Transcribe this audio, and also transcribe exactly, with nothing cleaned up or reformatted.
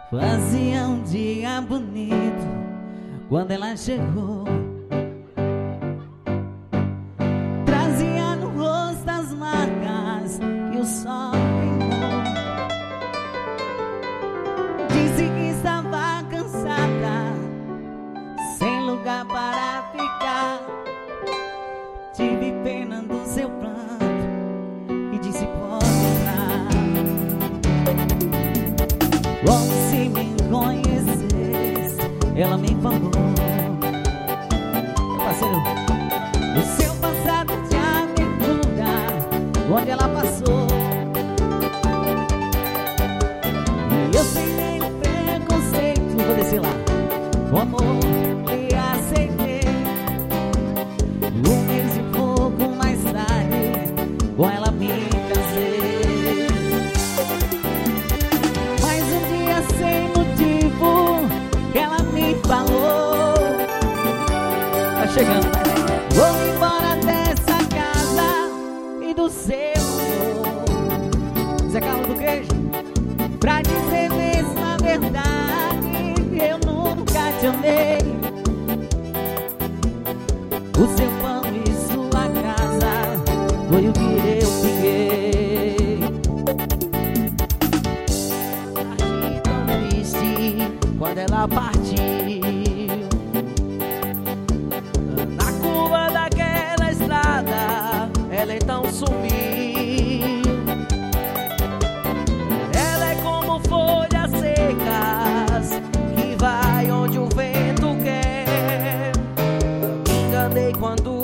Fazia um dia bonito quando ela chegou. Trazia no rosto as marcas que o sol queimou. Disse que estava cansada, sem lugar para ficar. Tive pena do seu pranto e disse pode entrar. Como se me conhecesse, ela me falou: meu parceiro, o seu passado de aventura, onde ela passou. E eu sem nem preconceito vou descer lá, com amor e aceitei. Um mês e pouco mais tarde, com ela me casei. Mas um dia sem motivo, ela me falou: tá chegando, né? Vou embora dessa casa e do seu amor. Zé Carlos do Queijo, pra dizer mesmo a verdade, eu nunca te amei. O seu pão e sua casa foi o que eu fiquei. Achei tão triste quando ela partiu. Na curva daquela estrada, ela então sumiu. Ela é como folhas secas que vai onde o vento quer. Me enganei quando